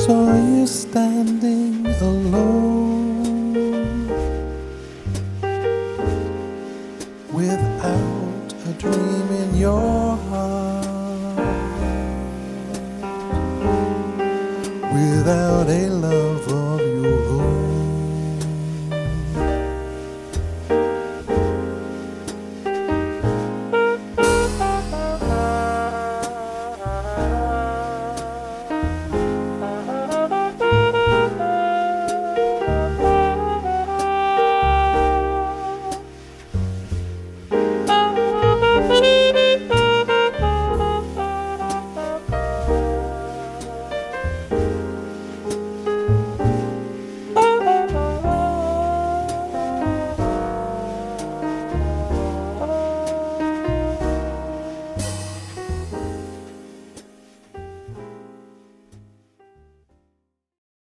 saw you standing alone, without a dream in your heart, without a love